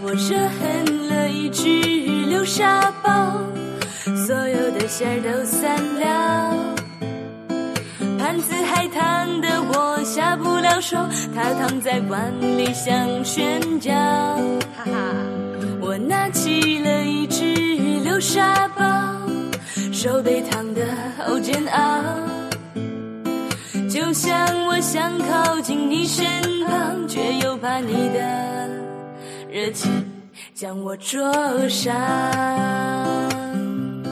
我热恨了一只流沙包，所有的馅儿都散了。盘子还烫的我下不了手，它躺在碗里像旋脚。哈哈，我拿起了一只流沙包，手被烫得好煎熬。就像我想靠近你身旁，却又怕你的热情将我灼伤。